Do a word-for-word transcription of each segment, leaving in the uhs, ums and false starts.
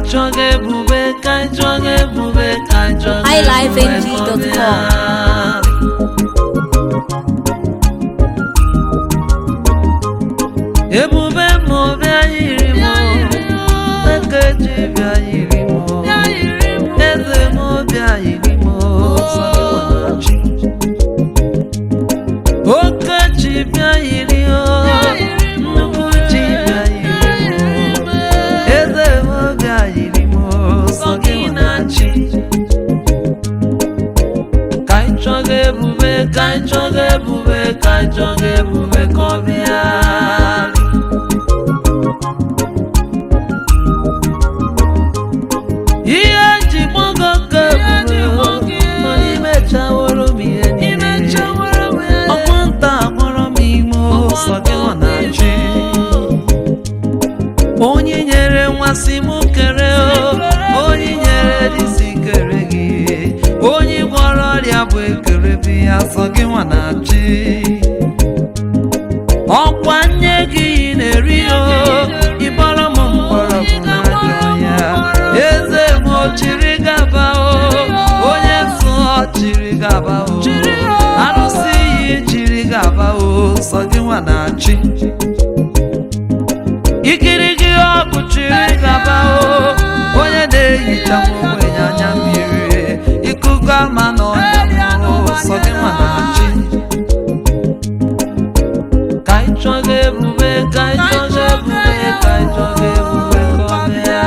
chọga ebube, ka anyị chọga ebube, ka anyị chọga high life n g dot com. Ebube mo bịa yiri mo, Nkechi bịa yiri mo, Eze mo bịa yiri mo, Sọgịwanachi. Okechi bịa yiri o, nnukwu chi bịa yiri mo, Eze mo bịa yiri mo, Sọgịwanachi. Ka anyị chọga ebube, ka anyị chọga ebube, ka anyị chọga ebube ka ọ bịa. Ihe ji gbago ka ebube, mana imechaworo m ihe niile. Ọkwanta akpọrọ m ime Sọgịwanachi. Onye nyere nmasị m kere o, onye nyere disi kere gị, onye gwọrọ ọrịa bụ ekere bi ya Sọgịwanachi. Ọkwa nye gị na-eri o, ịkpọrọ m mgbọrọgwụ n'ajọ ya. Eze m chiri gaba o, onye nsọ chiri gaba o, arụsị iyi chiri gaba o, Sọgịwanachi. Ikirigi ọgwụ chiri gaba o, onye na-ehicha m ogbenye anya mmiri, ikuku ama n'ọnya m o, Sọgịwanachi. Ka anyị chọga ebube, ka anyị chọga ebube, ka anyị chọga ebube ka ọ bịa.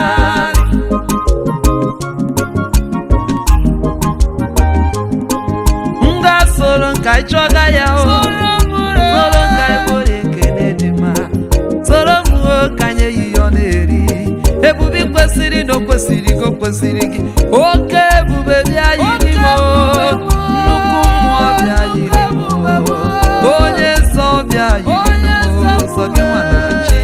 M ga-asoro ka anyị chọga ya o, soro ka anyị bụrụ ekele dị mma, soro m o ka anyị eyiyo na-eri. Ebube kwesịrị na o kwesịrị gị, o kwesịrị gị. Oke ebube bịa yiri m o, nnukwu mmụọ bịa yiri m o, onye nsọ bịa yiri m o, Sọgịwanachi.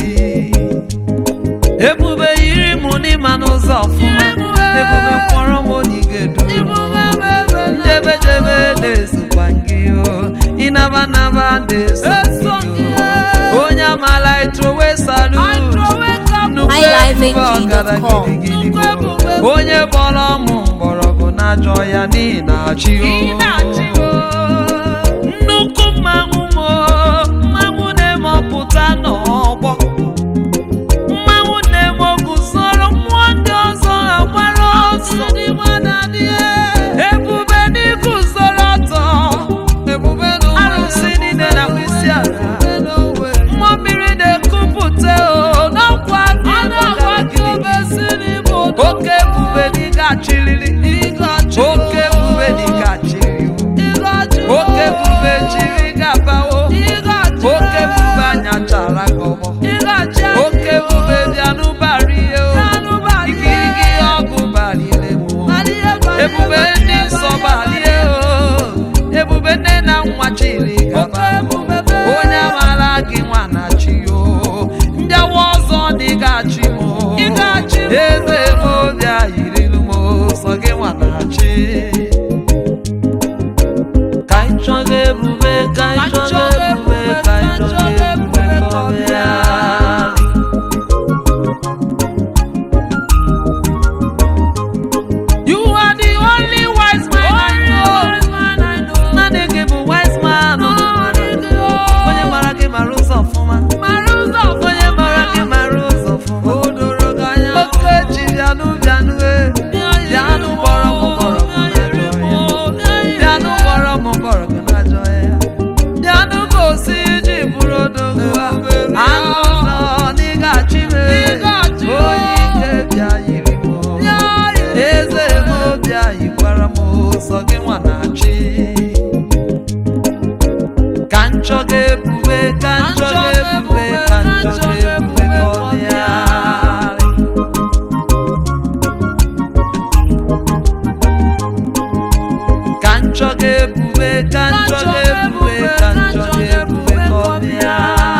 Ebube yiri m n'ịma n'ụzọ ọfụma, ebube kpọrọ m onye ị ga-edu m, njebe jebe na-esokwa gị o, ịnaba naba na-eso gị o, onye amala etrowe salut, nnukwu ebube ọgara gidigidi o, onye kpọrọ m mgbọrọgwụ n'ajọ ya n'ihi na chi o. Nnukwu mmanwụ mo, mmanwụ na-eme ọpụta n'ọgbọ, mmanwụ na-eme oguzoro mmụọ ndị ọzọ agbara ọsọ. Ebube n'iguzoro ọtọ, arụsị niile na mkpịsị ala, mmụọ mmiri na-ekupụta o, n'ọkwa gịrịgịrị. Oke ebube n'ịgachiriri, oke ebube n'ịgachiriri, oke ebube chiri gaba o, oke ebube anyachara gọbọ, oke ebube bịa n'ụbari o, ikirigi ọgụ barile m, ebube ndị nsọ balie o, ebube nne na nwa chiri gaba, onye amara gị Nwanachi o, ndị awa ọzọ dịgachi m o, eze m bịa yiri m o, Sọgịwanachi. Ka anyị chọga ebube, ka anyị chọga ebube, ka anyị chọga ebube ka ọ bịa. You are the only wise man I know. Naanị gị bụ wise man o, onye mara gị mara ụzọ ọfụma, onye mara gị mara ụzọ ọfụma, o doro gị anya. Okechi bịanụ bịanụ e, bịanụ kpọrọ m mgbọrọgwụ n'ajọ ya, bịanụ kpọrọ m mgbọrọgwụ n'ajọ ya, bịanụ gosi iji bụrụ odogwu a. Anụ nọ n'ịgachi m, onye ike bịa yiri m o, eze m bịa yikwara m o, Sọgịwanachi. Ka anyị chọga ebube, ka anyị chọga ebube, ka anyị chọga ebube ka ọ bịa. Ka anyị chọga ebube, ka anyị chọga ebube, ka anyị chọga ebube ka ọ bịa.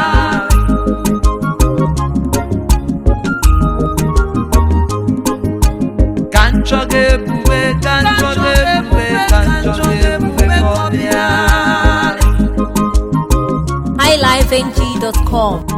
Ka anyị chọga ebube, ka anyị chọga ebube, ka anyị chọga ebube ka ọ bịa. high life n g dot com.